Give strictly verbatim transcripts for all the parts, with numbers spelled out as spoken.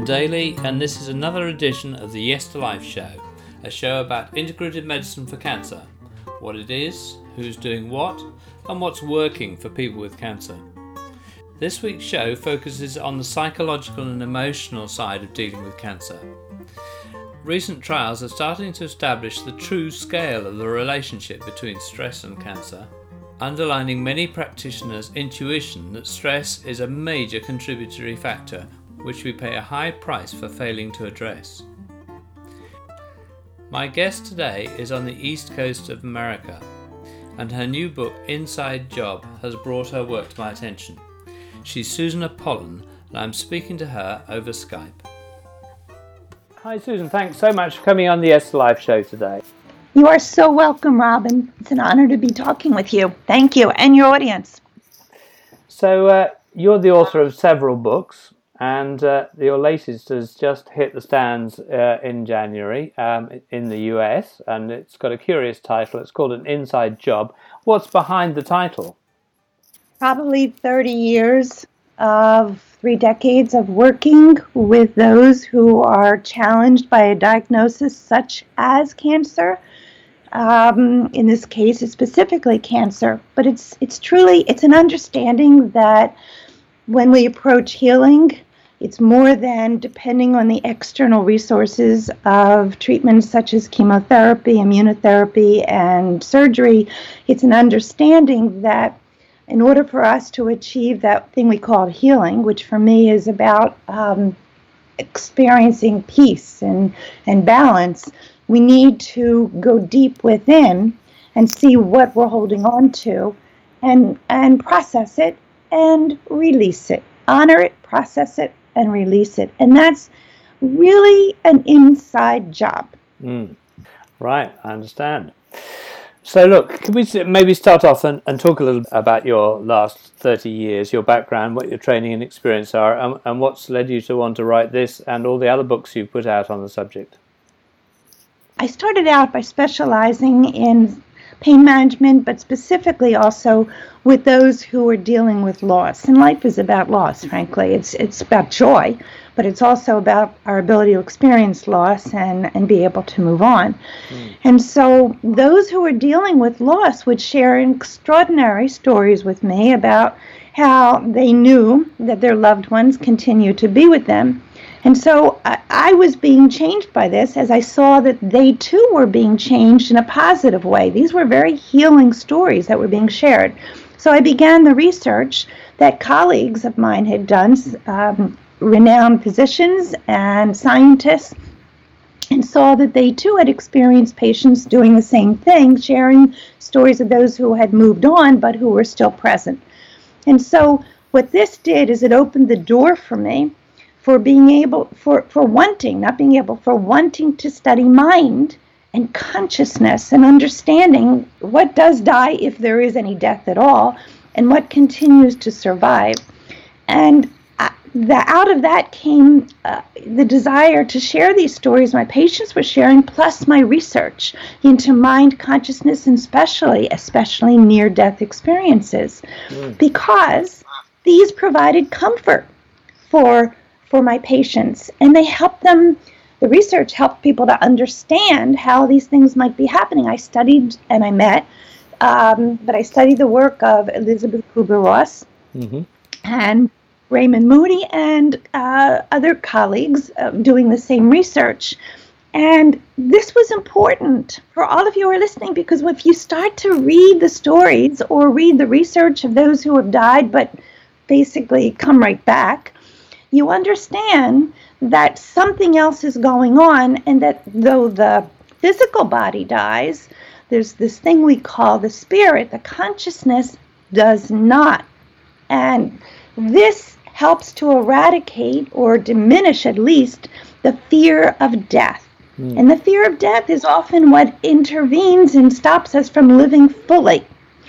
Robin Daly, and this is another edition of the Yes to Life show, a show about integrative medicine for cancer, what it is, who's doing what, and what's working for people with cancer. This week's show focuses on the psychological and emotional side of dealing with cancer. Recent trials are starting to establish the true scale of the relationship between stress and cancer, underlining many practitioners' intuition that stress is a major contributory factor which we pay a high price for failing to address. My guest today is on the East Coast of America, and her new book, Inside Job, has brought her work to my attention. She's Susan Apollon, and I'm speaking to her over Skype. Hi Susan, thanks so much for coming on the Yes to Life show today. You are so welcome, Robin. It's an honor to be talking with you. Thank you, and your audience. So uh, you're the author of several books, and uh, your latest has just hit the stands uh, in January um, in the U S, and it's got a curious title. It's called An Inside Job. What's behind the title? Probably thirty years of three decades of working with those who are challenged by a diagnosis such as cancer. Um, in this case, it's specifically cancer, but it's it's truly, it's an understanding that when we approach healing, it's more than depending on the external resources of treatments such as chemotherapy, immunotherapy, and surgery. It's an understanding that in order for us to achieve that thing we call healing, which for me is about um, experiencing peace and, and balance, we need to go deep within and see what we're holding on to and, and process it and release it. Honor it, process it, and release it. And that's really an inside job. Mm. Right, I understand. So look, can we maybe start off and, and talk a little about your last thirty years, your background, what your training and experience are, and, and what's led you to want to write this and all the other books you've put out on the subject? I started out by specializing in pain management, but specifically also with those who are dealing with loss. And life is about loss, frankly. It's it's about joy, but it's also about our ability to experience loss and, and be able to move on. Mm. And so those who are dealing with loss would share extraordinary stories with me about how they knew that their loved ones continue to be with them. And so I, I was being changed by this as I saw that they too were being changed in a positive way. These were very healing stories that were being shared. So I began the research that colleagues of mine had done, um, renowned physicians and scientists, and saw that they too had experienced patients doing the same thing, sharing stories of those who had moved on but who were still present. And so what this did is it opened the door for me for being able, for, for wanting, not being able, for wanting to study mind and consciousness and understanding what does die if there is any death at all and what continues to survive. And uh, the, out of that came uh, the desire to share these stories my patients were sharing, plus my research into mind, consciousness, and especially, especially near-death experiences, mm. because these provided comfort for for my patients, and they help them, the research helped people to understand how these things might be happening. I studied and I met, um, but I studied the work of Elizabeth Kubler-Ross mm-hmm. and Raymond Moody and uh, other colleagues uh, doing the same research. And this was important for all of you who are listening, because if you start to read the stories or read the research of those who have died but basically come right back, you understand that something else is going on, and that though the physical body dies, there's this thing we call the spirit, the consciousness does not. And this helps to eradicate or diminish at least the fear of death. Mm. And the fear of death is often what intervenes and stops us from living fully.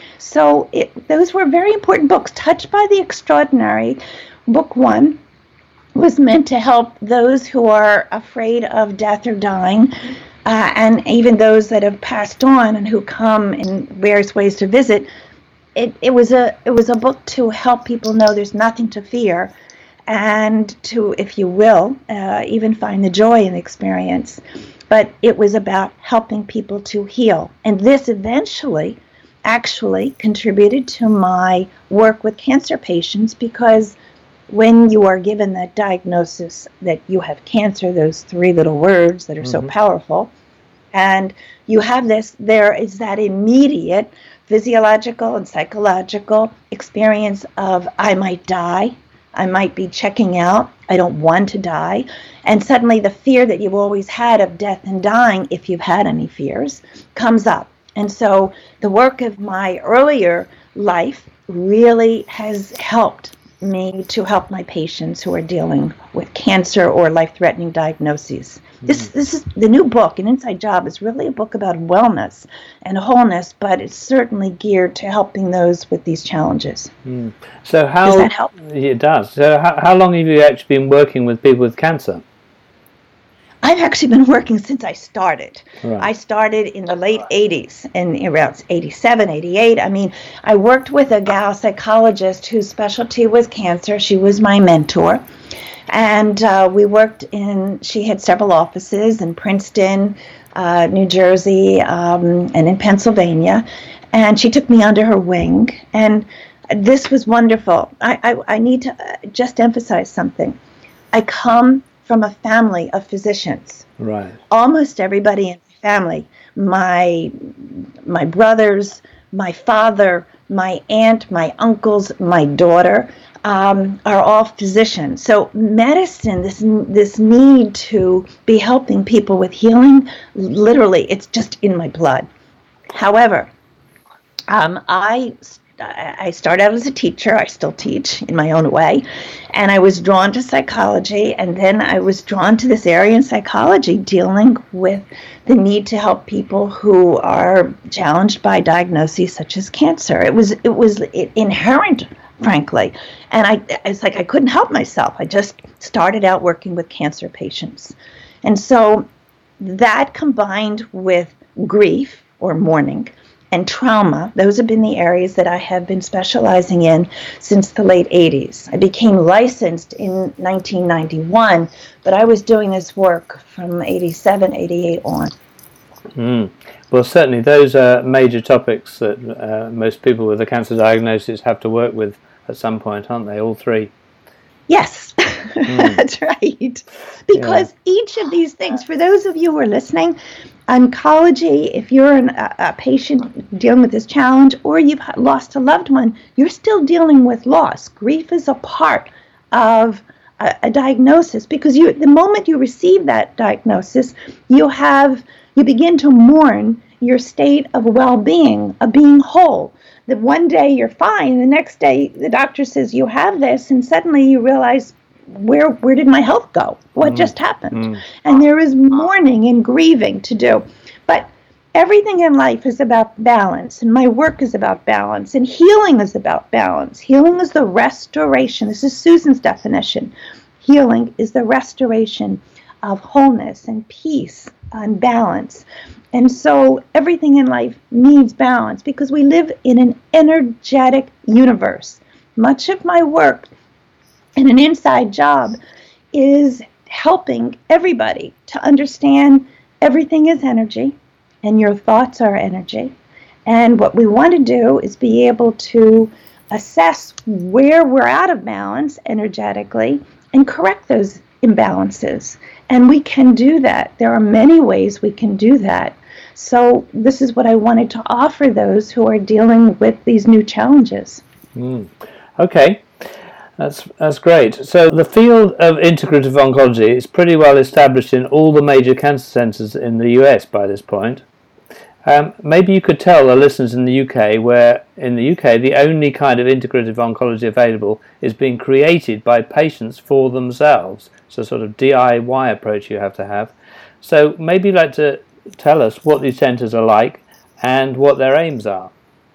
So it, those were very important books. Touched by the Extraordinary, book one, was meant to help those who are afraid of death or dying, uh, and even those that have passed on and who come in various ways to visit. It, it was a it was a book to help people know there's nothing to fear, and to, if you will, uh, even find the joy in the experience. But it was about helping people to heal. And this eventually actually contributed to my work with cancer patients, because when you are given that diagnosis that you have cancer, those three little words that are mm-hmm. so powerful, and you have this, there is that immediate physiological and psychological experience of, I might die, I might be checking out, I don't want to die, and suddenly the fear that you've always had of death and dying, if you've had any fears, comes up. And so the work of my earlier life really has helped me to help my patients who are dealing with cancer or life-threatening diagnoses. Mm-hmm. This this is the new book, An Inside Job, is really a book about wellness and wholeness, but it's certainly geared to helping those with these challenges. Mm. So how does that help? It does. So how, how long have you actually been working with people with cancer? I've actually been working since I started. Right. I started in the late eighties, in around eighty-seven, eighty-eight. I mean, I worked with a gal psychologist whose specialty was cancer. She was my mentor. And uh, we worked in, she had several offices in Princeton, uh, New Jersey, um, and in Pennsylvania. And she took me under her wing. And this was wonderful. I, I, I need to just emphasize something. I come from a family of physicians. Right. Almost everybody in my family, my my brothers, my father, my aunt, my uncles, my daughter, um, are all physicians. So medicine, this this need to be helping people with healing, literally, it's just in my blood. However, um, I I started out as a teacher. I still teach in my own way. And I was drawn to psychology, and then I was drawn to this area in psychology dealing with the need to help people who are challenged by diagnoses such as cancer. It was it was inherent, frankly. And I it's like I couldn't help myself. I just started out working with cancer patients. And so that combined with grief or mourning and trauma, those have been the areas that I have been specializing in since the late eighties. I became licensed in nineteen ninety-one, but I was doing this work from eighty-seven, eighty-eight on. Mm. Well, certainly those are major topics that uh, most people with a cancer diagnosis have to work with at some point, aren't they? All three. Yes, mm. That's right. Because yeah. each of these things, for those of you who are listening, oncology, if you're an, a, a patient dealing with this challenge or you've lost a loved one, you're still dealing with loss. Grief is a part of a, a diagnosis, because you, the moment you receive that diagnosis, you have you begin to mourn your state of well-being, of being whole. That one day you're fine, the next day the doctor says you have this, and suddenly you realize, where where did my health go? What mm. just happened? Mm. And there is mourning and grieving to do. But everything in life is about balance, and my work is about balance, and healing is about balance. Healing is the restoration. This is Susan's definition. Healing is the restoration of wholeness and peace and balance. And so everything in life needs balance, because we live in an energetic universe. Much of my work in An Inside Job is helping everybody to understand everything is energy, and your thoughts are energy. And what we want to do is be able to assess where we're out of balance energetically and correct those imbalances. And we can do that. There are many ways we can do that. So this is what I wanted to offer those who are dealing with these new challenges. Mm. Okay. That's that's great. So the field of integrative oncology is pretty well established in all the major cancer centres in the U S by this point. Um, maybe you could tell the listeners in the U K, where in the U K the only kind of integrative oncology available is being created by patients for themselves. It's a sort of D I Y approach you have to have. So maybe you'd like to tell us what these centres are like and what their aims are.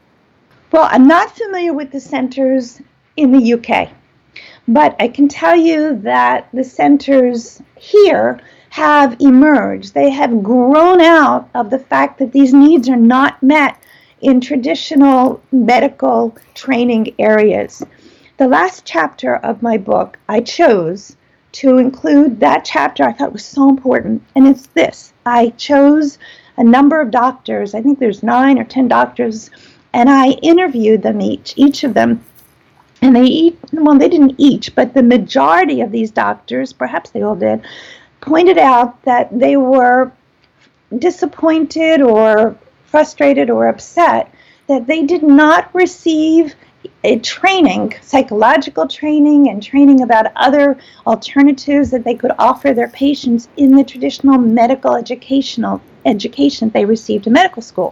Well, I'm not familiar with the centres in the U K. But I can tell you that the centers here have emerged. They have grown out of the fact that these needs are not met in traditional medical training areas. the last chapter of my book, I chose to include that chapter I thought was so important, and it's this. I chose a number of doctors, I think there's nine or ten doctors, and I interviewed them each, each of them, and they each, well, they didn't each, but the majority of these doctors, perhaps they all did, pointed out that they were disappointed or frustrated or upset that they did not receive a training, psychological training and training about other alternatives that they could offer their patients in the traditional medical educational education they received in medical school.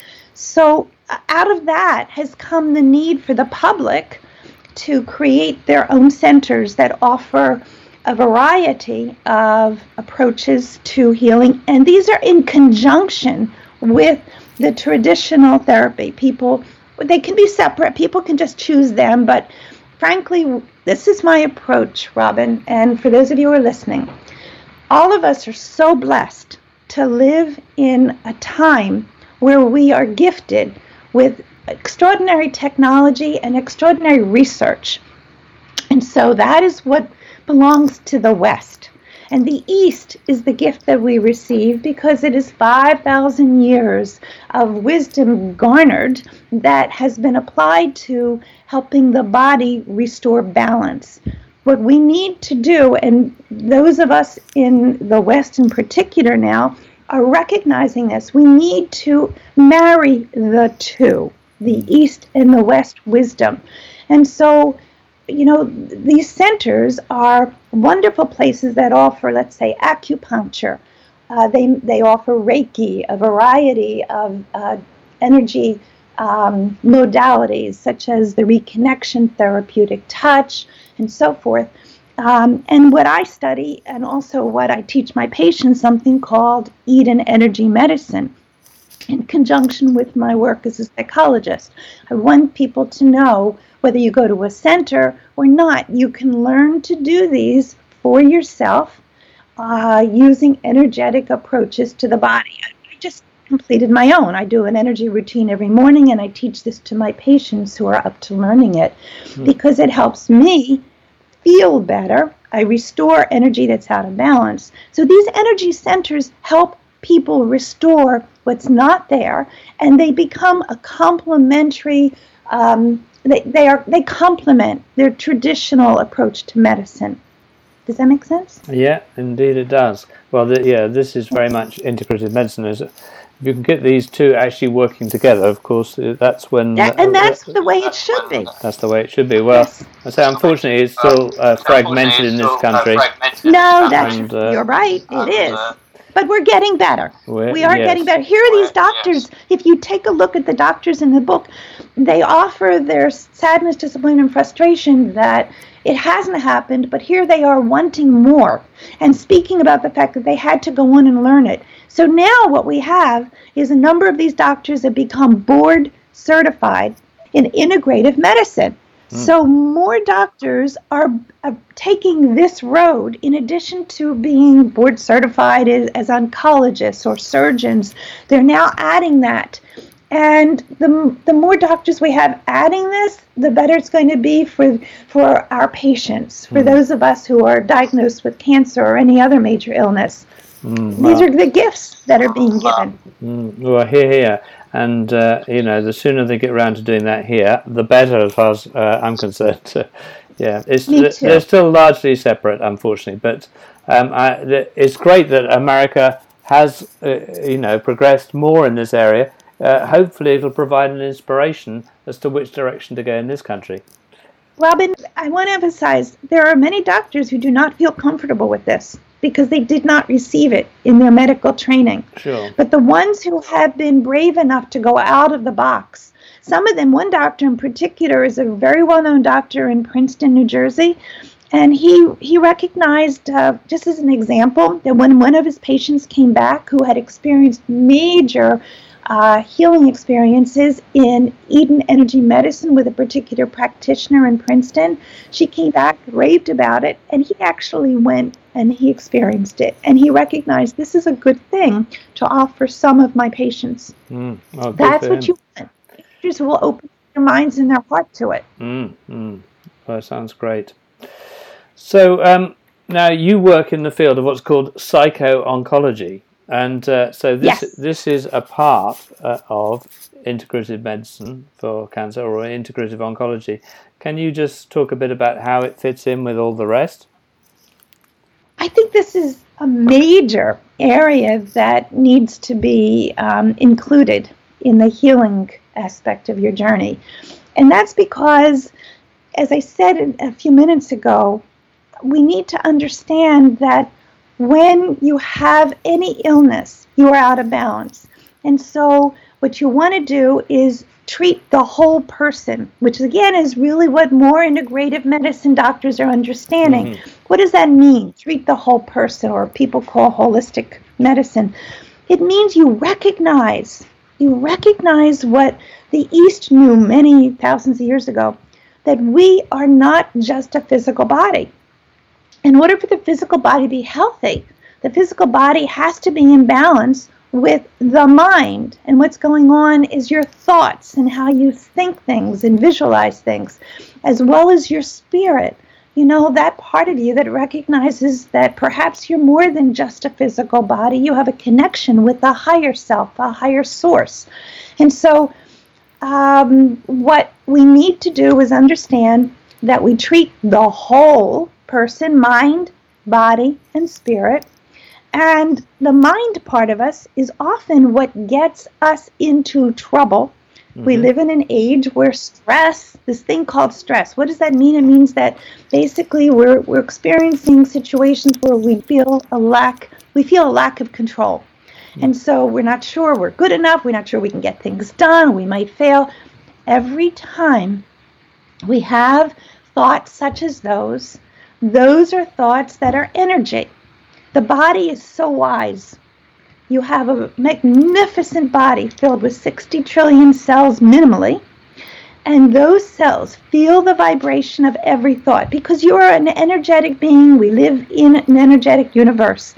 So out of that has come the need for the public to create their own centers that offer a variety of approaches to healing, and these are in conjunction with the traditional therapy. People, they can be separate. People can just choose them, but frankly, this is my approach, Robin, and for those of you who are listening, all of us are so blessed to live in a time where we are gifted with extraordinary technology and extraordinary research. And so that is what belongs to the West. And the East is the gift that we receive because it is five thousand years of wisdom garnered that has been applied to helping the body restore balance. What we need to do, and those of us in the West in particular now, are recognizing this. We need to marry the two, the East and the West wisdom. And so, you know, these centers are wonderful places that offer, let's say, acupuncture. Uh, they they offer Reiki, a variety of uh, energy um, modalities, such as the reconnection, therapeutic touch, and so forth. Um, and what I study, and also what I teach my patients, something called Eden Energy Medicine, in conjunction with my work as a psychologist. I want people to know, whether you go to a center or not, you can learn to do these for yourself uh, using energetic approaches to the body. I just completed my own. I do an energy routine every morning, and I teach this to my patients who are up to learning it mm-hmm. because it helps me feel better. I restore energy that's out of balance. So these energy centers help people restore what's not there, and they become a complementary um, They they are they complement their traditional approach to medicine. Does that make sense? Yeah, indeed it does. Well, the, yeah, this is very much integrative medicine. Is it? If you can get these two actually working together, of course, that's when... That, and that's uh, the way it should be. That's the way it should be. Well, yes. I say, unfortunately, it's still uh, fragmented in this country. No, that's, and, uh, you're right, it is. But we're getting better. We're, we are yes. getting better. Here are these doctors. If you take a look at the doctors in the book, they offer their sadness, disappointment, and frustration that it hasn't happened, but here they are wanting more and speaking about the fact that they had to go on and learn it. So now what we have is a number of these doctors that become board certified in integrative medicine. Mm. So more doctors are, are taking this road in addition to being board certified as, as oncologists or surgeons. They're now adding that. And the the more doctors we have adding this, the better it's going to be for for our patients, for mm. those of us who are diagnosed with cancer or any other major illness. Mm, well. These are the gifts that are being given. Mm, well, here, here. And, uh, you know, the sooner they get around to doing that here, the better as far as uh, I'm concerned. yeah, it's they're still largely separate, unfortunately. But um, I, it's great that America has, uh, you know, progressed more in this area. Uh, hopefully it'll provide an inspiration as to which direction to go in this country. Robin, I want to emphasize there are many doctors who do not feel comfortable with this because they did not receive it in their medical training. Sure. But the ones who have been brave enough to go out of the box, some of them, one doctor in particular is a very well-known doctor in Princeton, New Jersey, and he he recognized, uh, just as an example, that when one of his patients came back who had experienced major Uh, healing experiences in Eden Energy Medicine with a particular practitioner in Princeton, she came back, raved about it, and he actually went and he experienced it. And he recognized this is a good thing to offer some of my patients. Mm. Oh, That's what you want. Doctors will open their minds and their heart to it. Mm. Mm. Well, sounds great. So um, now you work in the field of what's called psycho-oncology, and uh, so this Yes. this is a part uh, of integrative medicine for cancer, or integrative oncology. Can you just talk a bit about how it fits in with all the rest? I think this is a major area that needs to be um, included in the healing aspect of your journey. And that's because, as I said a few minutes ago, we need to understand that when you have any illness, you are out of balance. And so what you want to do is treat the whole person, which again is really what more integrative medicine doctors are understanding. Mm-hmm. What does that mean? Treat the whole person, or people call holistic medicine. It means you recognize, you recognize what the East knew many thousands of years ago, that we are not just a physical body. In order for the physical body to be healthy, the physical body has to be in balance with the mind. And what's going on is your thoughts and how you think things and visualize things, as well as your spirit. You know, that part of you that recognizes that perhaps you're more than just a physical body. You have a connection with a higher self, a higher source. And so um, what we need to do is understand that we treat the whole person, mind, body, and spirit. And the mind part of us is often what gets us into trouble. Mm-hmm. We live in an age where stress, this thing called stress, what does that mean? It means that basically we're we're experiencing situations where we feel a lack, we feel a lack of control. Mm-hmm. And so we're not sure we're good enough, we're not sure we can get things done, we might fail. Every time we have thoughts such as those, those are thoughts that are energy. The body is so wise. You have a magnificent body filled with sixty trillion cells minimally, and those cells feel the vibration of every thought because you are an energetic being. We live in an energetic universe.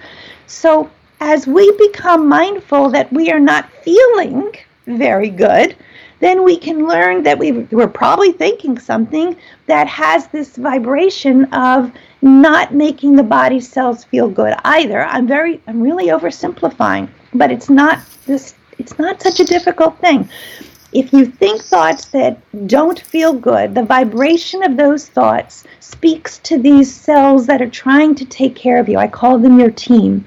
So as we become mindful that we are not feeling very good, then we can learn that we, we're probably thinking something that has this vibration of not making the body cells feel good either. I'm very, I'm really oversimplifying, but it's not this, it's not such a difficult thing. If you think thoughts that don't feel good, the vibration of those thoughts speaks to these cells that are trying to take care of you. I call them your team.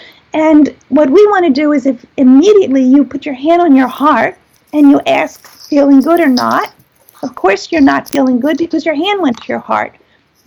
And what we want to do is if immediately you put your hand on your heart and you ask, feeling good or not? Of course you're not feeling good because your hand went to your heart.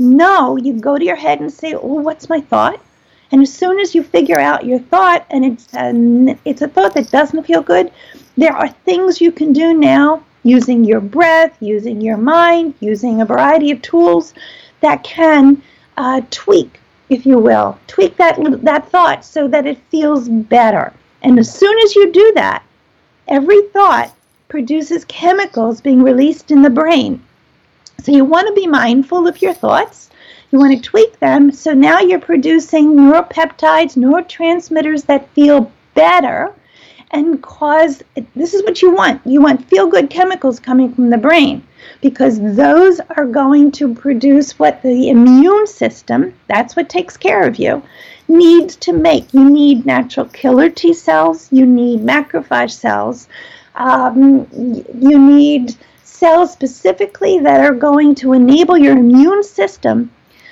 No, you go to your head and say, oh, what's my thought? And as soon as you figure out your thought, and it's a, it's a thought that doesn't feel good, there are things you can do now using your breath, using your mind, using a variety of tools that can uh, tweak, if you will, tweak that that thought so that it feels better. And as soon as you do that, every thought produces chemicals being released in the brain. So you want to be mindful of your thoughts. You want to tweak them. So now you're producing neuropeptides, neurotransmitters that feel better and cause, this is what you want. You want feel-good chemicals coming from the brain because those are going to produce what the immune system, that's what takes care of you, needs to make. You need natural killer T cells. You need macrophage cells. Um, you need cells specifically that are going to enable your immune system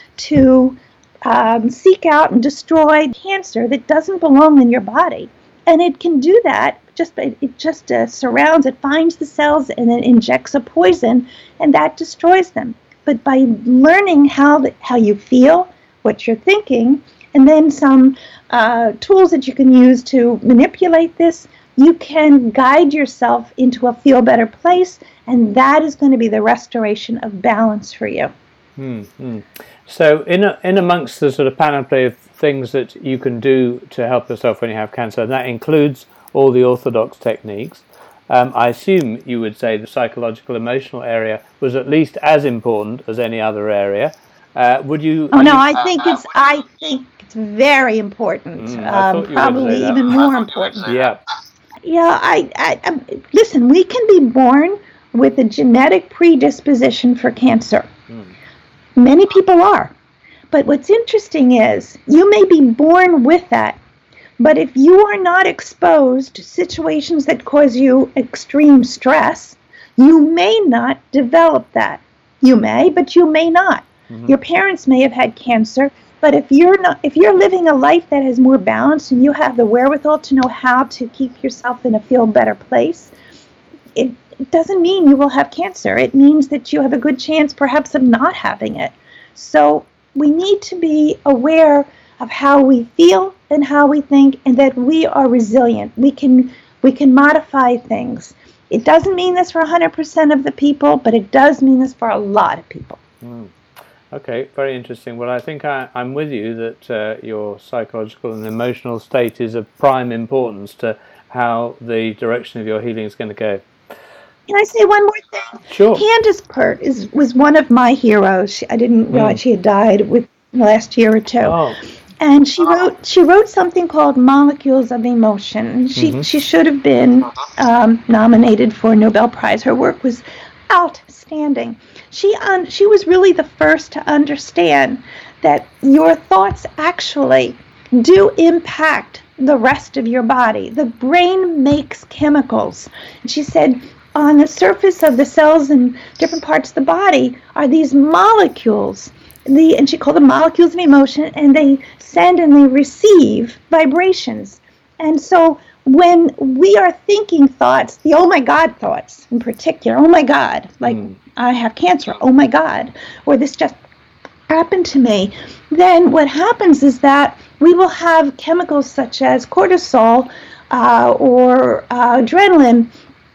to um, seek out and destroy cancer that doesn't belong in your body. And it can do that, just it just uh, surrounds, it finds the cells and then injects a poison and that destroys them. But by learning how the, how you feel, what you're thinking, and then some uh, tools that you can use to manipulate this, you can guide yourself into a feel better place, and that is going to be the restoration of balance for you. Mm-hmm. So in a, in amongst the sort of panoply of things that you can do to help yourself when you have cancer, and that includes all the orthodox techniques, um, I assume you would say the psychological emotional area was at least as important as any other area. Uh, would you? Oh no, you, I think it's I think it's very important. Mm, um, probably even more important. Yeah. Yeah, I, I, I listen. We can be born with a genetic predisposition for cancer, mm. Many people are. But what's interesting is you may be born with that, but if you are not exposed to situations that cause you extreme stress, you may not develop that. You may, but you may not. Mm-hmm. Your parents may have had cancer, but if you're not, if you're living a life that is more balanced and you have the wherewithal to know how to keep yourself in a feel better place, it, it doesn't mean you will have cancer. It means that you have a good chance perhaps of not having it. So we need to be aware of how we feel and how we think, and that we are resilient. We can we can modify things. It doesn't mean this for one hundred percent of the people, but it does mean this for a lot of people. Mm. Okay, very interesting. Well, I think I, I'm with you that uh, your psychological and emotional state is of prime importance to how the direction of your healing is going to go. Can I say one more thing? Sure. Candace Pert is was one of my heroes. She, I didn't realize mm. she had died with the last year or two. Oh. And she wrote she wrote something called Molecules of Emotion. And she, mm-hmm. she should have been um, nominated for a Nobel Prize. Her work was outstanding. She un, she was really the first to understand that your thoughts actually do impact the rest of your body. The brain makes chemicals. And she said, on the surface of the cells in different parts of the body are these molecules. The, and she called them molecules of emotion, and they send and they receive vibrations. And so when we are thinking thoughts, the oh my God thoughts in particular, oh my God, like mm. I have cancer, oh my God, or this just happened to me, then what happens is that we will have chemicals such as cortisol uh, or uh, adrenaline.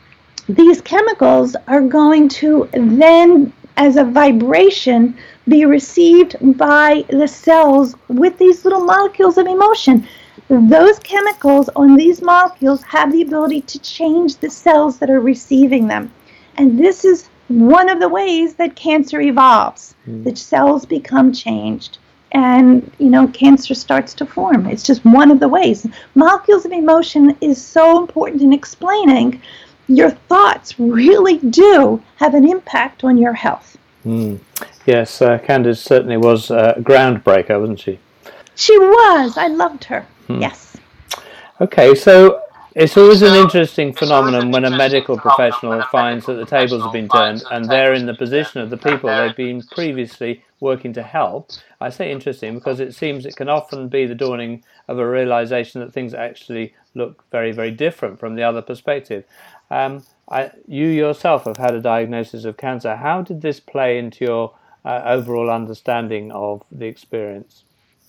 These chemicals are going to then, as a vibration, be received by the cells with these little molecules of emotion. Those chemicals on these molecules have the ability to change the cells that are receiving them. And this is one of the ways that cancer evolves. Mm. The cells become changed. And, you know, cancer starts to form. It's just one of the ways. Molecules of emotion is so important in explaining your thoughts really do have an impact on your health. Mm. Yes, uh, Candace certainly was a groundbreaker, wasn't she? She was. I loved her. Mm. Yes. Okay, so it's always an interesting phenomenon when a medical professional finds that the tables have been turned and they're in the position of the people they've been previously working to help. I say interesting because it seems it can often be the dawning of a realization that things actually look very, very different from the other perspective. Um, I, you yourself have had a diagnosis of cancer. How did this play into your uh, overall understanding of the experience?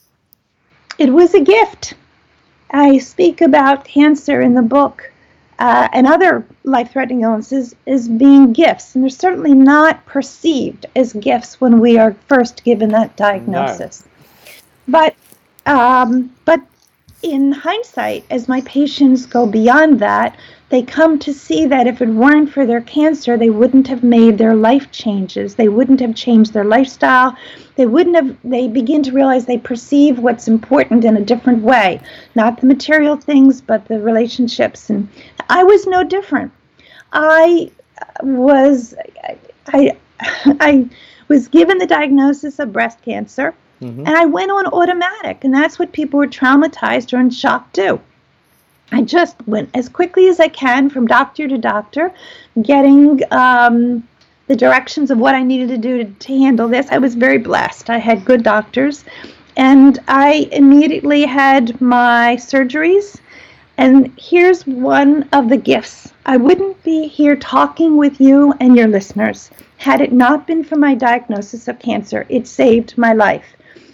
It was a gift. I speak about cancer in the book uh, and other life-threatening illnesses as being gifts, and they're certainly not perceived as gifts when we are first given that diagnosis. No. But, um, but in hindsight, as my patients go beyond that, they come to see that if it weren't for their cancer, they wouldn't have made their life changes. They wouldn't have changed their lifestyle. They wouldn't have, they begin to realize they perceive what's important in a different way. Not the material things, but the relationships. And I was no different. I was, I, I was given the diagnosis of breast cancer, mm-hmm. and I went on automatic. And that's what people who are traumatized or in shock do. I just went as quickly as I can from doctor to doctor, getting um, the directions of what I needed to do to, to handle this. I was very blessed. I had good doctors, and I immediately had my surgeries. And here's one of the gifts. I wouldn't be here talking with you and your listeners had it not been for my diagnosis of cancer. It saved my life.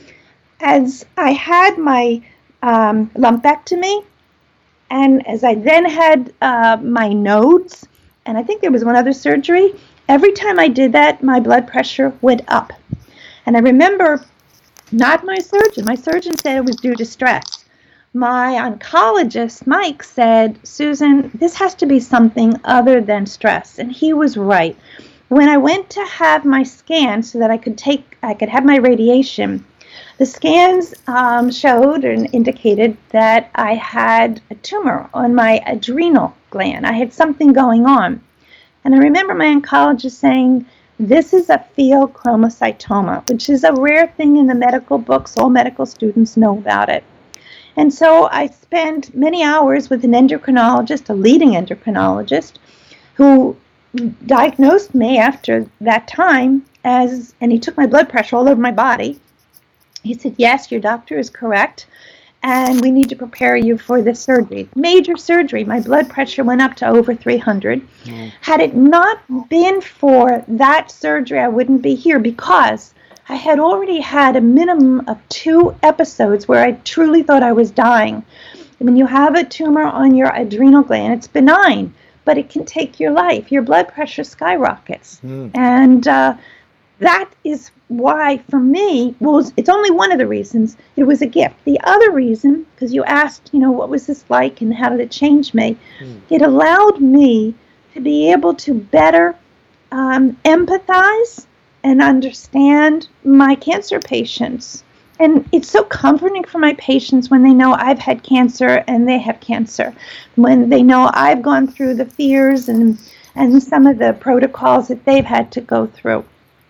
As I had my um, lumpectomy, and as I then had uh, my nodes, and I think there was one other surgery, every time I did that, my blood pressure went up. And I remember not my surgeon. My surgeon said it was due to stress. My oncologist, Mike, said, Susan, this has to be something other than stress. And he was right. When I went to have my scan so that I could take, I could have my radiation, the scans um, showed and indicated that I had a tumor on my adrenal gland. I had something going on. And I remember my oncologist saying, This is a pheochromocytoma, which is a rare thing in the medical books. All medical students know about it. And so I spent many hours with an endocrinologist, a leading endocrinologist, who diagnosed me after that time as, and he took my blood pressure all over my body. He said, yes, your doctor is correct, and we need to prepare you for this surgery. Major surgery. My blood pressure went up to over three hundred. Mm. Had it not been for that surgery, I wouldn't be here, because I had already had a minimum of two episodes where I truly thought I was dying. When you have a tumor on your adrenal gland, it's benign, but it can take your life. Your blood pressure skyrockets. Mm. And uh, that is why, for me, well, it's only one of the reasons, it was a gift. The other reason, because you asked, you know, what was this like and how did it change me? Mm. It allowed me to be able to better um, empathize and understand my cancer patients. And it's so comforting for my patients when they know I've had cancer and they have cancer, when they know I've gone through the fears and and some of the protocols that they've had to go through.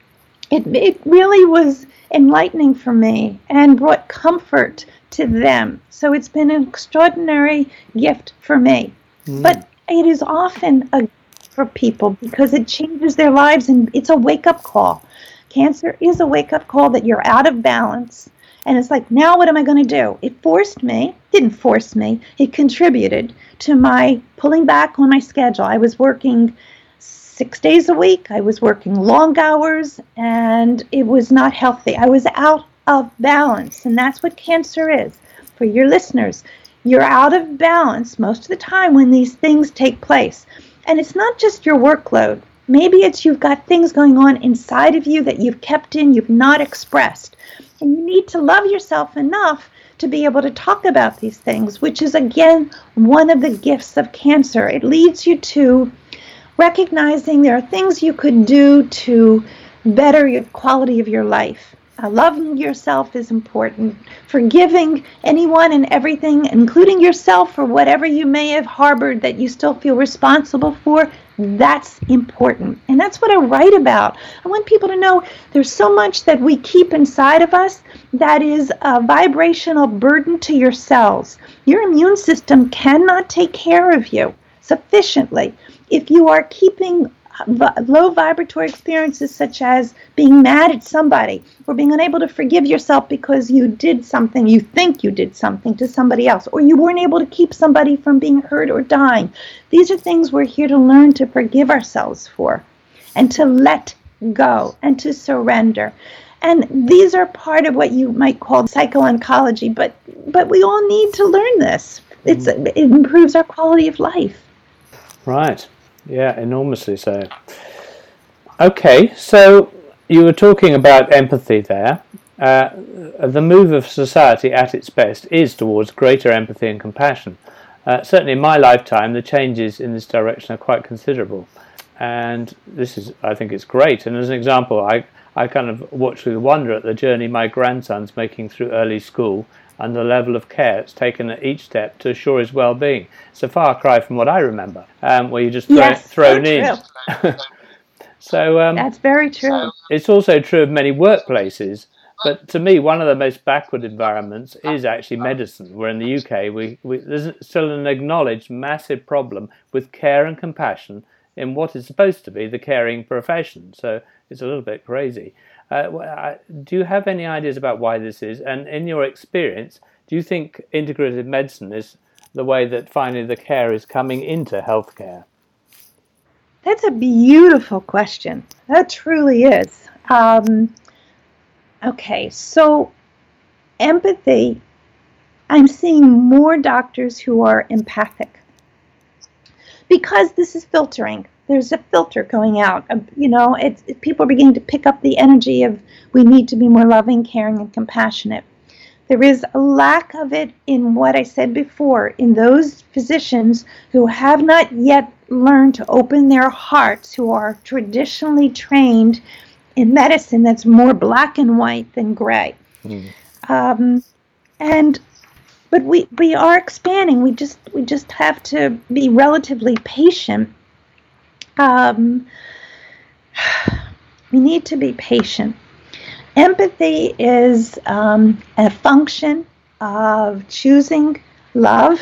It it really was enlightening for me and brought comfort to them. So it's been an extraordinary gift for me. Mm. But it is often a gift for people because it changes their lives, and it's a wake-up call. Cancer is a wake-up call that you're out of balance. And it's like, now what am I going to do? It forced me, didn't force me, it contributed to my pulling back on my schedule. I was working six days a week. I was working long hours, and it was not healthy. I was out of balance, and that's what cancer is. For your listeners, you're out of balance most of the time when these things take place. And it's not just your workload. Maybe it's you've got things going on inside of you that you've kept in, you've not expressed. And you need to love yourself enough to be able to talk about these things, which is, again, one of the gifts of cancer. It leads you to recognizing there are things you could do to better your quality of your life. Uh, loving yourself is important. Forgiving anyone and everything, including yourself, for whatever you may have harbored that you still feel responsible for, that's important. And that's what I write about. I want people to know there's so much that we keep inside of us that is a vibrational burden to your cells. Your immune system cannot take care of you sufficiently if you are keeping low vibratory experiences such as being mad at somebody or being unable to forgive yourself because you did something, you think you did something to somebody else, or you weren't able to keep somebody from being hurt or dying. These are things we're here to learn to forgive ourselves for and to let go and to surrender. And these are part of what you might call psycho-oncology, but but we all need to learn this. It's it improves our quality of life. Right. Yeah, enormously so. Okay, so you were talking about empathy there. Uh, the move of society at its best is towards greater empathy and compassion. Uh, certainly in my lifetime, the changes in this direction are quite considerable. And this is, I think it's great. And as an example, I, I kind of watch with wonder at the journey my grandson's making through early school and the level of care it's taken at each step to assure his well-being. It's a far cry from what I remember, um, where you're just throw, yes, thrown so in. so um, That's very true. It's also true of many workplaces, but to me, one of the most backward environments is actually medicine, where in the U K, we, we there's still an acknowledged massive problem with care and compassion in what is supposed to be the caring profession. So it's a little bit crazy. Uh, do you have any ideas about why this is? And in your experience, do you think integrative medicine is the way that finally the care is coming into healthcare? That's a beautiful question. That truly is. Um, okay, so empathy, I'm seeing more doctors who are empathic because this is filtering. There's a filter going out. You know, it's, it, people are beginning to pick up the energy of we need to be more loving, caring, and compassionate. There is a lack of it in what I said before, in those physicians who have not yet learned to open their hearts, who are traditionally trained in medicine that's more black and white than gray. Mm. Um, and but we we are expanding. We just we just have to be relatively patient. Um, we need to be patient. Empathy is um, a function of choosing love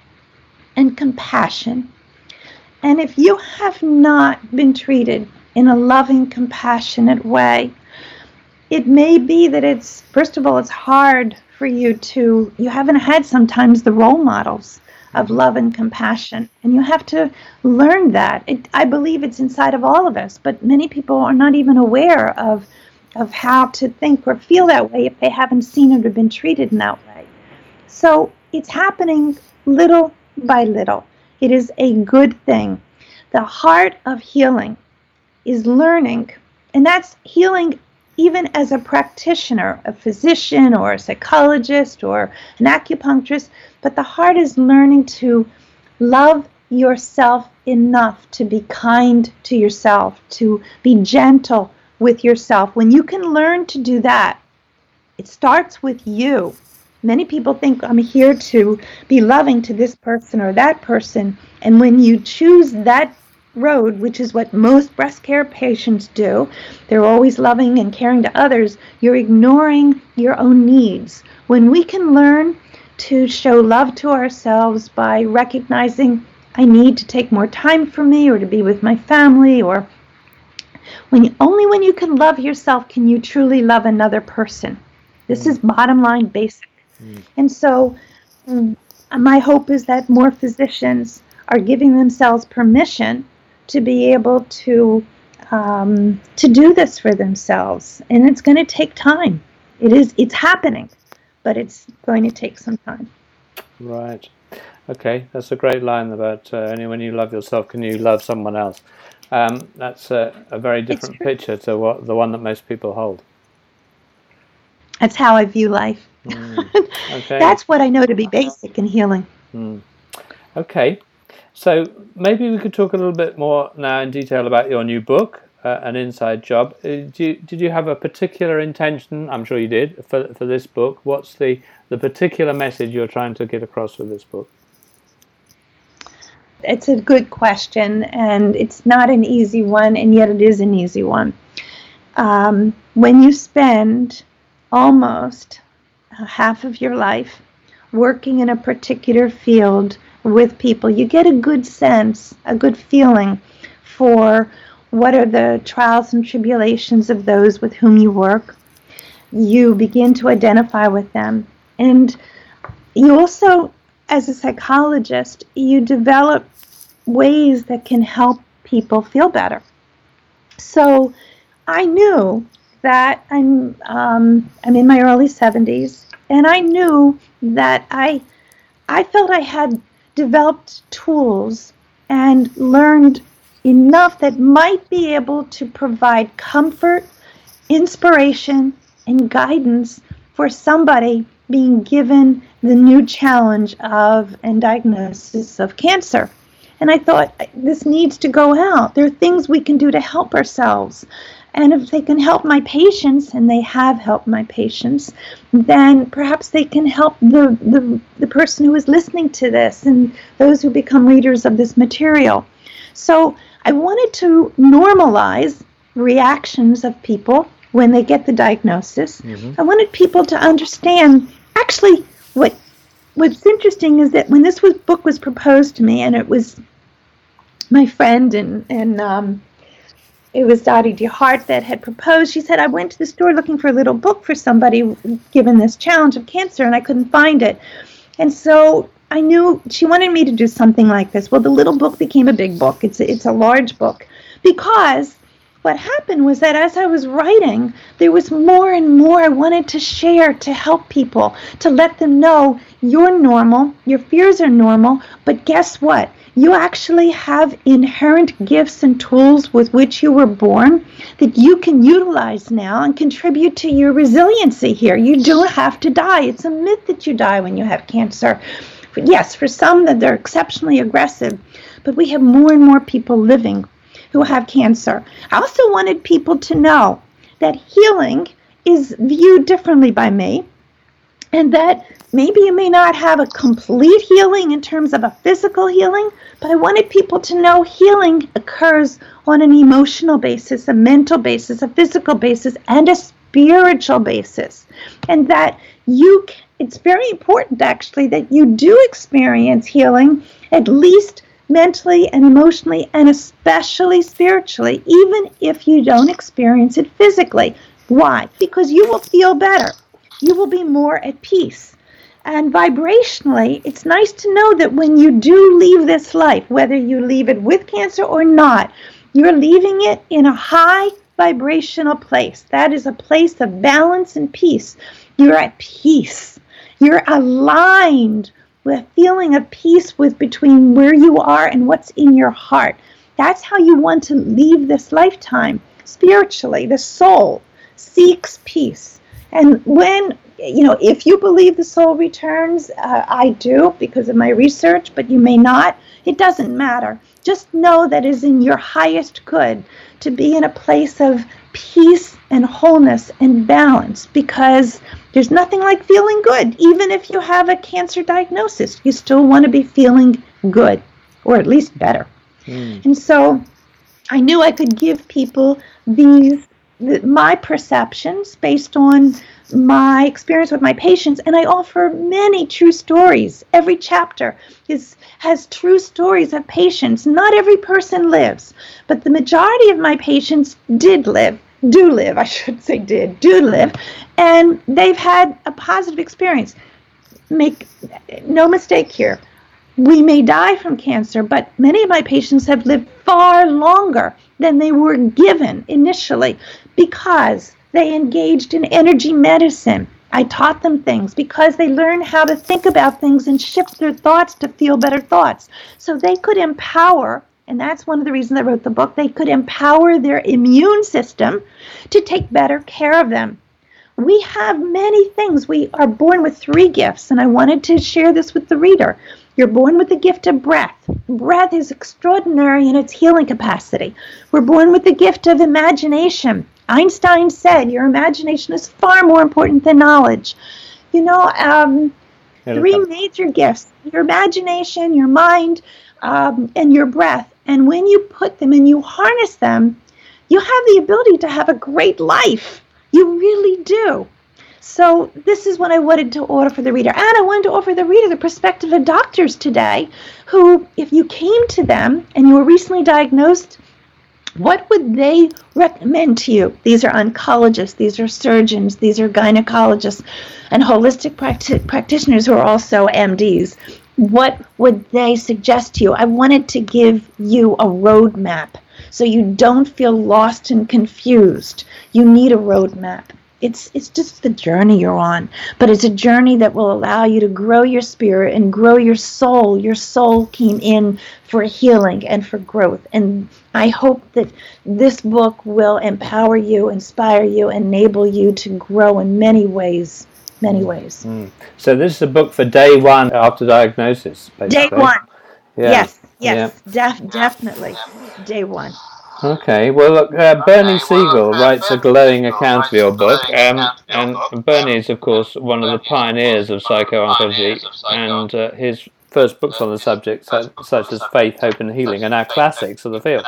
and compassion. And if you have not been treated in a loving, compassionate way, it may be that it's, first of all, it's hard for you to, you haven't had sometimes the role models of love and compassion. And you have to learn that. It, I believe it's inside of all of us, but many people are not even aware of, of how to think or feel that way if they haven't seen it or been treated in that way. So it's happening little by little. It is a good thing. The heart of healing is learning, and that's healing even as a practitioner, a physician or a psychologist or an acupuncturist, but the heart is learning to love yourself enough to be kind to yourself, to be gentle with yourself. When you can learn to do that, it starts with you. Many people think I'm here to be loving to this person or that person, and when you choose that road, which is what most breast care patients do, they're always loving and caring to others, you're ignoring your own needs. When we can learn to show love to ourselves by recognizing I need to take more time for me or to be with my family, or when you, only when you can love yourself can you truly love another person. This mm. is bottom line basic. Mm. And so um, my hope is that more physicians are giving themselves permission to be able to um, to do this for themselves. And it's going to take time. It is, it's happening, but it's going to take some time. Right. Okay, that's a great line about uh, only when you love yourself can you love someone else. Um, that's a, a very different picture to what the one that most people hold. That's how I view life. Mm. Okay. That's what I know to be basic in healing. Mm. Okay. So maybe we could talk a little bit more now in detail about your new book, uh, An Inside Job. Uh, did you, did you have a particular intention, I'm sure you did, for, for this book? What's the, the particular message you're trying to get across with this book? It's a good question, and it's not an easy one, and yet it is an easy one. Um, when you spend almost half of your life working in a particular field with people, you get a good sense, a good feeling for what are the trials and tribulations of those with whom you work. You begin to identify with them. And you also, as a psychologist, you develop ways that can help people feel better. So I knew that I'm um, I'm in my early seventies, and I knew that I I felt I had developed tools and learned enough that might be able to provide comfort, inspiration, and guidance for somebody being given the new challenge of and diagnosis of cancer. And I thought, this needs to go out. There are things we can do to help ourselves. And if they can help my patients, and they have helped my patients, then perhaps they can help the, the, the person who is listening to this and those who become readers of this material. So I wanted to normalize reactions of people when they get the diagnosis. Mm-hmm. I wanted people to understand, actually, what what's interesting is that when this was, book was proposed to me, and it was my friend and, and um, it was Dottie DeHart that had proposed. She said, I went to the store looking for a little book for somebody given this challenge of cancer, and I couldn't find it. And so I knew she wanted me to do something like this. Well, the little book became a big book. It's a, it's a large book, because what happened was that as I was writing, there was more and more I wanted to share to help people, to let them know you're normal, your fears are normal, but guess what? You actually have inherent gifts and tools with which you were born that you can utilize now and contribute to your resiliency here. You don't have to die. It's a myth that you die when you have cancer. Yes, for some that they're exceptionally aggressive, but we have more and more people living who have cancer. I also wanted people to know that healing is viewed differently by me. And that maybe you may not have a complete healing in terms of a physical healing, but I wanted people to know healing occurs on an emotional basis, a mental basis, a physical basis, and a spiritual basis. And that you, it's very important actually that you do experience healing, at least mentally and emotionally, and especially spiritually, even if you don't experience it physically. Why? Because you will feel better. You will be more at peace. And vibrationally, it's nice to know that when you do leave this life, whether you leave it with cancer or not, you're leaving it in a high vibrational place. That is a place of balance and peace. You're at peace. You're aligned with a feeling of peace with between where you are and what's in your heart. That's how you want to leave this lifetime. Spiritually, the soul seeks peace. And when, you know, if you believe the soul returns, uh, I do because of my research, but you may not. It doesn't matter. Just know that it is in your highest good to be in a place of peace and wholeness and balance, because there's nothing like feeling good. Even if you have a cancer diagnosis, you still want to be feeling good, or at least better. Mm. And so I knew I could give people these my perceptions based on my experience with my patients, and I offer many true stories. Every chapter is has true stories of patients. Not every person lives, but the majority of my patients did live, do live, I should say did, do live, and they've had a positive experience. Make no mistake here. We may die from cancer, but many of my patients have lived far longer than they were given initially because they engaged in energy medicine. I taught them things because they learned how to think about things and shift their thoughts to feel better thoughts. So they could empower, and that's one of the reasons I wrote the book, they could empower their immune system to take better care of them. We have many things. We are born with three gifts, and I wanted to share this with the reader. You're born with the gift of breath. Breath is extraordinary in its healing capacity. We're born with the gift of imagination. Einstein said your imagination is far more important than knowledge. You know, um, three major gifts, your imagination, your mind, um, and your breath. And when you put them and you harness them, you have the ability to have a great life. You really do. So this is what I wanted to offer for the reader. And I wanted to offer the reader the perspective of doctors today who, if you came to them and you were recently diagnosed, what would they recommend to you? These are oncologists, these are surgeons, these are gynecologists, and holistic practi- practitioners who are also M Ds. What would they suggest to you? I wanted to give you a roadmap so you don't feel lost and confused. You need a roadmap. It's it's just the journey you're on, but it's a journey that will allow you to grow your spirit and grow your soul. Your soul came in for healing and for growth, and I hope that this book will empower you, inspire you, enable you to grow in many ways, many ways. Mm. So this is a book for day one after diagnosis, basically. Day one. Yeah. Yes, yes, yeah. def- definitely, day one. Okay, well look, uh, Bernie Siegel writes a glowing account of your book, um, and Bernie is of course one of the pioneers of psycho-oncology, and uh, his first books on the subject, such, such as Faith, Hope and Healing, are now classics of the field.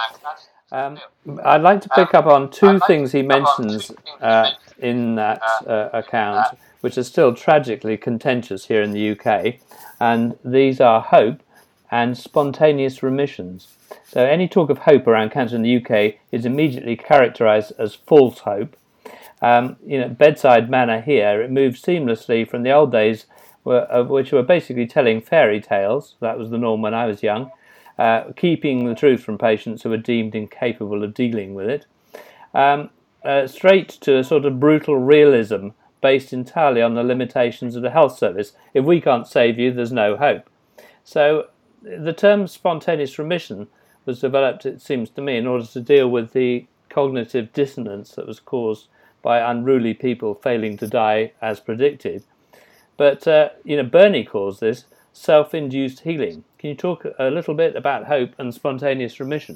Um, I'd like to pick up on two things he mentions uh, in that uh, account, which are still tragically contentious here in the U K, and these are hope and spontaneous remissions. So any talk of hope around cancer in the U K is immediately characterised as false hope. Um, you know, bedside manner here, it moves seamlessly from the old days, were, uh, which were basically telling fairy tales. That was the norm when I was young, uh, keeping the truth from patients who were deemed incapable of dealing with it. Um, uh, straight to a sort of brutal realism based entirely on the limitations of the health service. If we can't save you, there's no hope. So the term spontaneous remission was developed, it seems to me, in order to deal with the cognitive dissonance that was caused by unruly people failing to die as predicted. But, uh, you know, Bernie calls this self-induced healing. Can you talk a little bit about hope and spontaneous remission?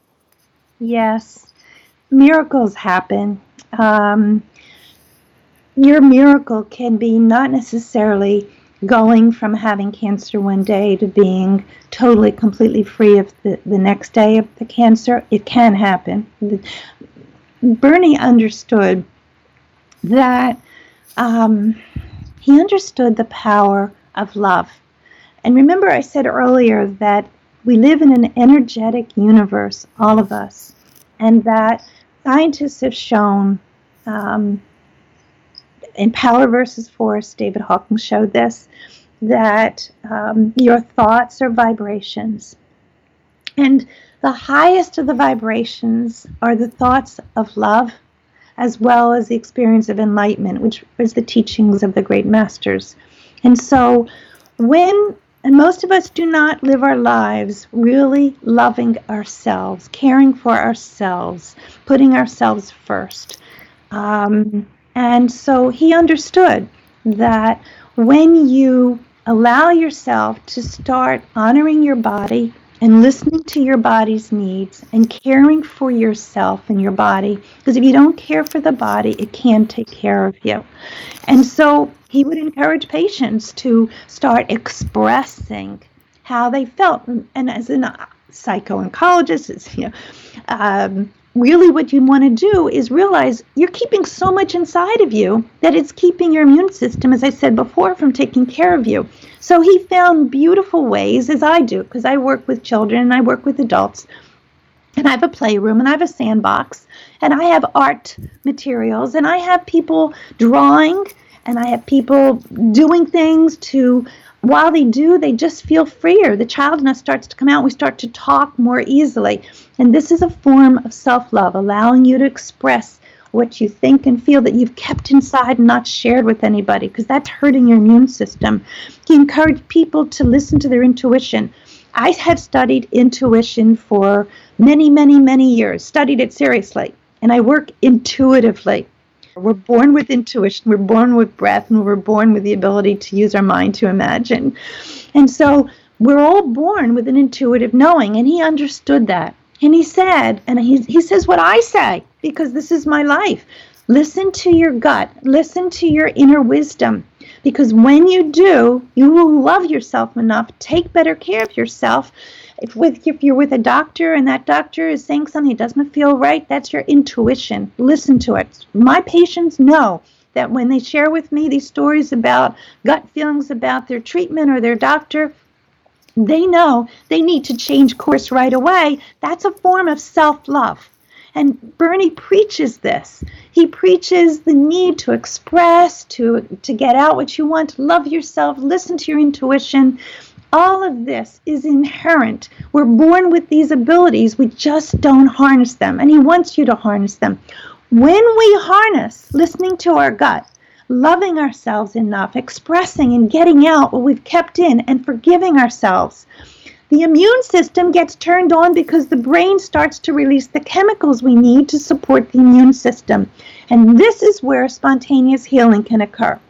Yes. Miracles happen. Um, your miracle can be not necessarily going from having cancer one day to being totally, completely free of the, the next day of the cancer. It can happen. Bernie understood that um, he understood the power of love. And remember I said earlier that we live in an energetic universe, all of us, and that scientists have shown um, in Power versus Force, David Hawkins showed this, that um, your thoughts are vibrations. And the highest of the vibrations are the thoughts of love, as well as the experience of enlightenment, which is the teachings of the great masters. And so when, and most of us do not live our lives really loving ourselves, caring for ourselves, putting ourselves first. Um, and so he understood that when you allow yourself to start honoring your body and listening to your body's needs and caring for yourself and your body, because if you don't care for the body, it can't take care of you. And so he would encourage patients to start expressing how they felt. And as a psycho-oncologist, it's, you know, um, really what you want to do is realize you're keeping so much inside of you that it's keeping your immune system, as I said before, from taking care of you. So he found beautiful ways, as I do, because I work with children and I work with adults, and I have a playroom and I have a sandbox and I have art materials and I have people drawing and I have people doing things to, while they do, they just feel freer. The child in us starts to come out. We start to talk more easily. And this is a form of self-love, allowing you to express what you think and feel that you've kept inside and not shared with anybody, because that's hurting your immune system. He encouraged people to listen to their intuition. I have studied intuition for many, many, many years, studied it seriously, and I work intuitively. We're born with intuition, we're born with breath, and we're born with the ability to use our mind to imagine. And so we're all born with an intuitive knowing, and he understood that. And he said, and he, he says what I say, because this is my life, listen to your gut, listen to your inner wisdom, because when you do, you will love yourself enough, take better care of yourself. If, with, if you're with a doctor and that doctor is saying something that doesn't feel right, that's your intuition. Listen to it. My patients know that when they share with me these stories about gut feelings about their treatment or their doctor, they know they need to change course right away. That's a form of self-love. And Bernie preaches this. He preaches the need to express, to, to get out what you want, love yourself, listen to your intuition. All of this is inherent. We're born with these abilities. We just don't harness them. And he wants you to harness them. When we harness listening to our gut, loving ourselves enough, expressing and getting out what we've kept in, and forgiving ourselves, the immune system gets turned on because the brain starts to release the chemicals we need to support the immune system. And this is where spontaneous healing can occur.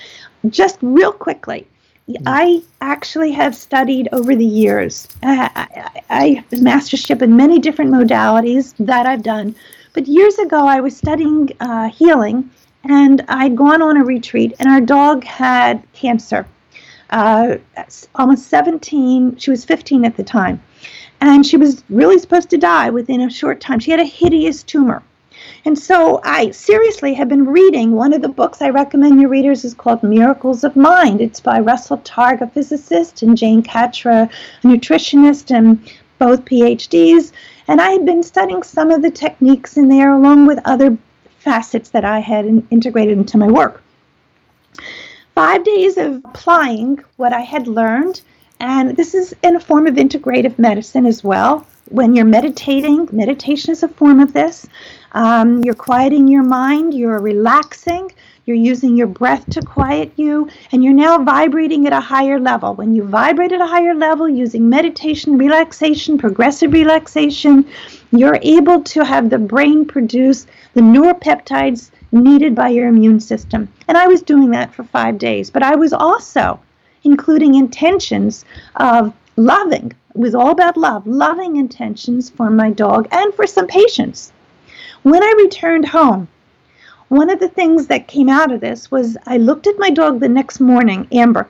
Just real quickly, I actually have studied over the years. I, I, I have mastership in many different modalities that I've done. But years ago, I was studying uh, healing, and I'd gone on a retreat, and our dog had cancer. Uh, almost seventeen, she was fifteen at the time. And she was really supposed to die within a short time. She had a hideous tumor. And so I seriously have been reading. One of the books I recommend your readers is called Miracles of Mind. It's by Russell Targ, a physicist, and Jane Katra, a nutritionist, and both P H Ds. And I had been studying some of the techniques in there along with other facets that I had in, integrated into my work. Five days of applying what I had learned, and this is in a form of integrative medicine as well. When you're meditating, meditation is a form of this. Um, you're quieting your mind, you're relaxing, you're using your breath to quiet you, and you're now vibrating at a higher level. When you vibrate at a higher level using meditation, relaxation, progressive relaxation, you're able to have the brain produce the neuropeptides needed by your immune system. And I was doing that for five days, but I was also including intentions of loving. It was all about love, loving intentions for my dog and for some patients. When I returned home, one of the things that came out of this was I looked at my dog the next morning, Amber.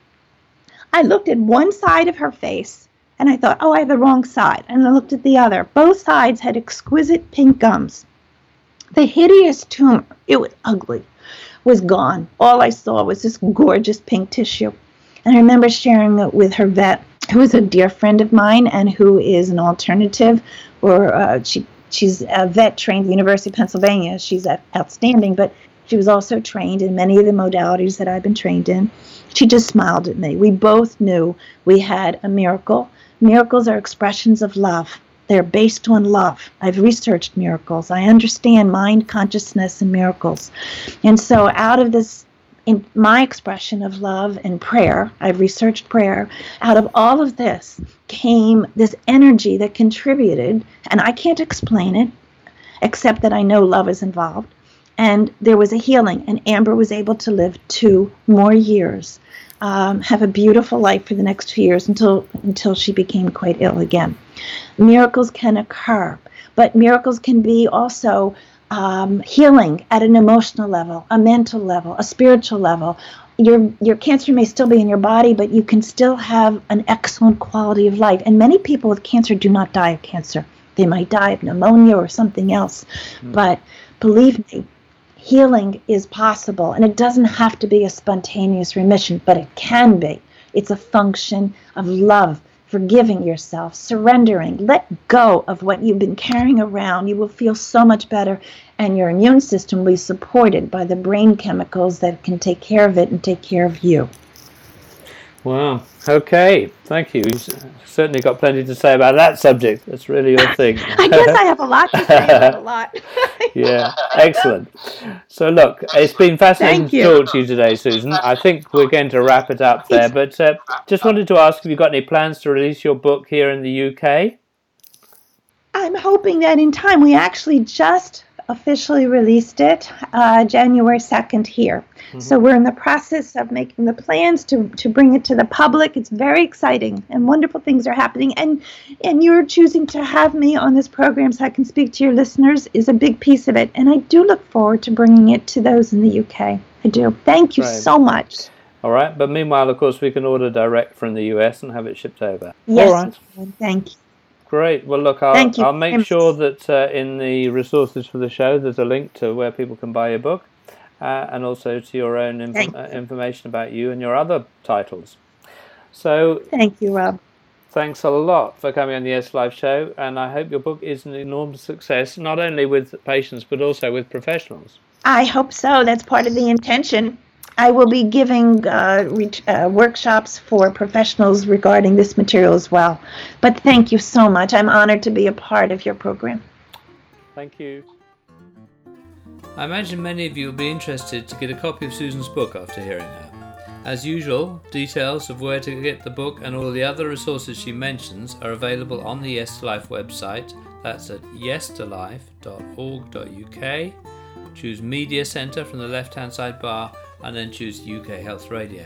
I looked at one side of her face, and I thought, oh, I have the wrong side. And I looked at the other. Both sides had exquisite pink gums. The hideous tumor, it was ugly, was gone. All I saw was this gorgeous pink tissue. And I remember sharing it with her vet, who is a dear friend of mine and who is an alternative, or uh, she she's a vet trained at the University of Pennsylvania. She's outstanding, but she was also trained in many of the modalities that I've been trained in. She just smiled at me. We both knew we had a miracle. Miracles are expressions of love. They're based on love. I've researched miracles. I understand mind, consciousness, and miracles. And so out of this, in my expression of love and prayer, I've researched prayer, out of all of this came this energy that contributed, and I can't explain it, except that I know love is involved. And there was a healing, and Amber was able to live two more years, um, have a beautiful life for the next two years until until she became quite ill again. Miracles can occur, but miracles can be also um, healing at an emotional level, a mental level, a spiritual level. Your your cancer may still be in your body, but you can still have an excellent quality of life. And many people with cancer do not die of cancer. They might die of pneumonia or something else. Mm. But believe me, healing is possible, and it doesn't have to be a spontaneous remission, but it can be. It's a function of love, forgiving yourself, surrendering. Let go of what you've been carrying around. You will feel so much better, and your immune system will be supported by the brain chemicals that can take care of it and take care of you. Wow. Okay. Thank you. You've certainly got plenty to say about that subject. That's really your thing. I guess I have a lot to say about a lot. Yeah. Excellent. So look, it's been fascinating to talk to you today, Susan. I think we're going to wrap it up there, but uh, just wanted to ask if you've got any plans to release your book here in the U K? I'm hoping that in time. We actually just officially released it uh, January second here. Mm-hmm. So we're in the process of making the plans to, to bring it to the public. It's very exciting and wonderful things are happening. And and you're choosing to have me on this program so I can speak to your listeners is a big piece of it. And I do look forward to bringing it to those in the U K. I do. Thank you right. so much. All right. But meanwhile, of course, we can order direct from the U S and have it shipped over. Yes. All right. Thank you. Great. Well, look, I'll, I'll make sure that uh, in the resources for the show, there's a link to where people can buy your book uh, and also to your own inf- uh, information about you and your other titles. So, thank you, Rob. Thanks a lot for coming on the Yes Life show, and I hope your book is an enormous success, not only with patients, but also with professionals. I hope so. That's part of the intention. I will be giving uh, re- uh, workshops for professionals regarding this material as well. But thank you so much. I'm honored to be a part of your program. Thank you. I imagine many of you will be interested to get a copy of Susan's book after hearing her. As usual, details of where to get the book and all the other resources she mentions are available on the Yes to Life website. That's at yes to life dot org dot U K. Choose Media Centre from the left-hand sidebar, and then choose U K Health Radio.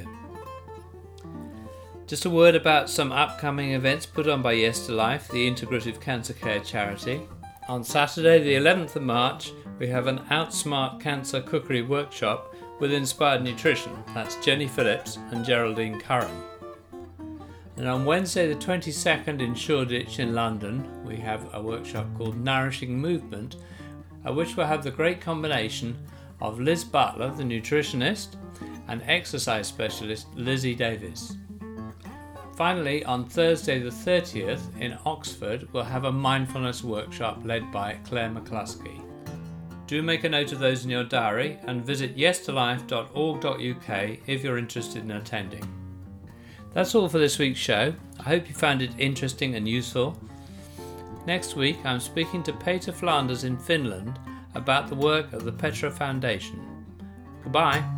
Just a word about some upcoming events put on by Yes to Life, the integrative cancer care charity. On Saturday the eleventh of March, we have an Outsmart Cancer Cookery Workshop with Inspired Nutrition. That's Jenny Phillips and Geraldine Curran. And on Wednesday the twenty-second in Shoreditch in London, we have a workshop called Nourishing Movement, at which we'll have the great combination of Liz Butler, the nutritionist, and exercise specialist Lizzie Davis. Finally, on Thursday the thirtieth in Oxford, we'll have a mindfulness workshop led by Claire McCluskey. Do make a note of those in your diary and visit yes to life dot org dot U K if you're interested in attending. That's all for this week's show. I hope you found it interesting and useful. Next week, I'm speaking to Peter Flanders in Finland about the work of the Petra Foundation. Goodbye.